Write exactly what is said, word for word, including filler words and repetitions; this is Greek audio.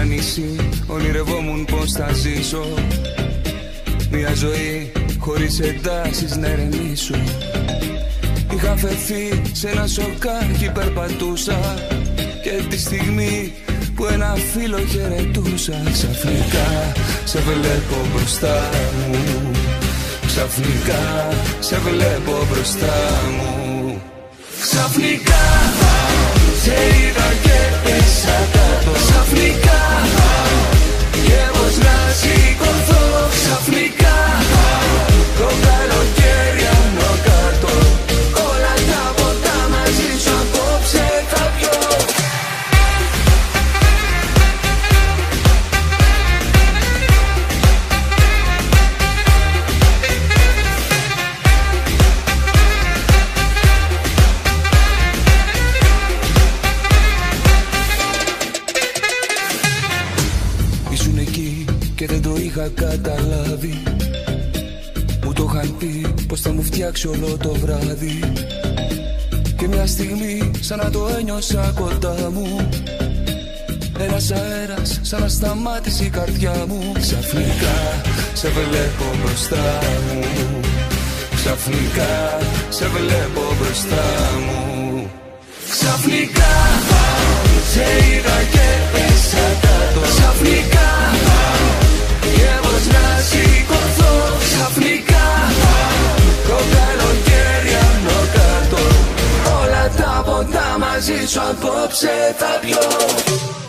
ένα νησί ονειρευόμουν πως θα ζήσω. Μια ζωή χωρίς εντάσεις να ερεμήσω. Είχα φερθεί σε ένα σοκάκι, περπατούσα και τη στιγμή που ένα φίλο χαιρετούσα, ξαφνικά σε βλέπω μπροστά μου. Ξαφνικά σε βλέπω μπροστά μου. Ξαφνικά σε είδα και πέσα κάτω. Ξαφνικά και πως να σηκωθώ. Ξαφνικά το καλοκαίρι άνω κάτω. Όλα τα ποτά μαζί σου απόψε θα πιω. Και δεν το είχα καταλάβει. Μου το είχαν πει πως θα μου φτιάξει όλο το βράδυ. Και μια στιγμή σαν να το ένιωσα κοντά μου. Ένας αέρας σαν να σταμάτησε η καρδιά μου. Ξαφνικά σε βλέπω μπροστά μου. Ξαφνικά σε βλέπω μπροστά μου. Ξαφνικά σε είδα και πέσα κάτω. Ξαφνικά και πως να σηκωθώ. Ξαφνικά το καλοκαίρι άνω κάτω. Όλα τα ποτά μαζί σου απόψε θα πιω.